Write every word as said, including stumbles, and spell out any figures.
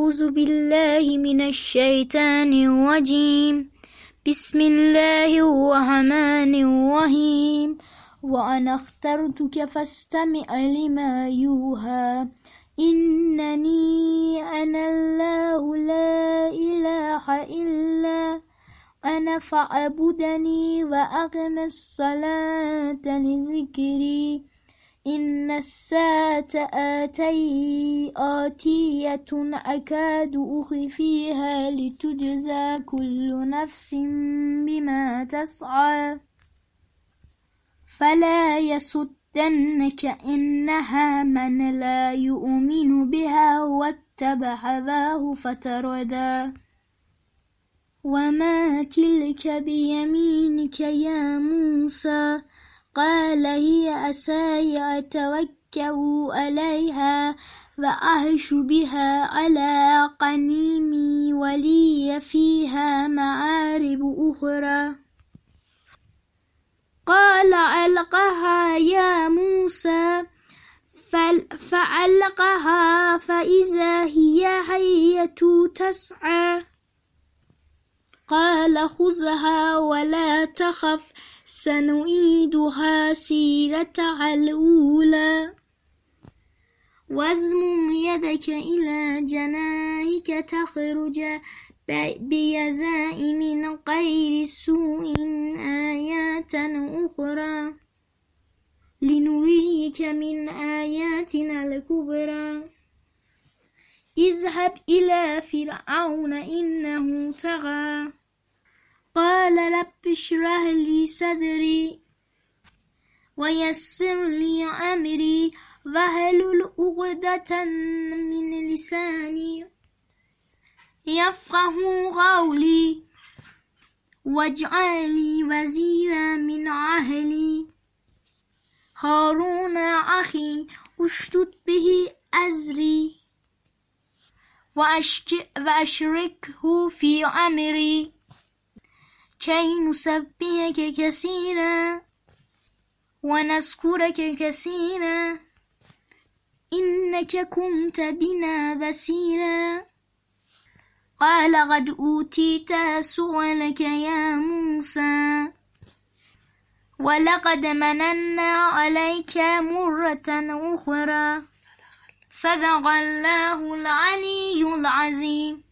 أعوذ بالله من الشيطان الرجيم. بسم الله الرحمن الرحيم. وأنا اخترتك فاستمع لما يوحى إنني أنا الله لا إله إلا أنا فاعبدني وأقم الصلاة لذكري إن الساعة آتي آتية أكاد أخفيها لتجزى كل نفس بما تسعى فلا يصدنك إنها من لا يؤمن بها واتبع هواه فتردى. وما تلك بيمينك يا موسى؟ قال هي عصاي أتوكأ عليها وأهش بها على غنمي ولي فيها مآرب أخرى. قال ألقها يا موسى فألقها فإذا هي حية تسعى. قال خذها ولا تخف سنعيدها سيرتها الأولى واضم يدك إلى جناحك تخرج بيضاء من غير سوء آيات أخرى لنريك من آياتنا الكبرى. اذهب إلى فرعون إنه طغى قال رب اشرح لي صدري ويسر لي أمري واحلل عقدة من لساني يفقه قولي واجعل لي وزيرا من أهلي هارون أخي اشدد به أزري وأشركه في أمري كي نسبحك كثيرا ونذكرك كثيرا إنك كنت بنا بصيرا. قال قد أوتيت سؤلك يا موسى ولقد مننا عليك مرة أخرى صدق الله العلي العظيم.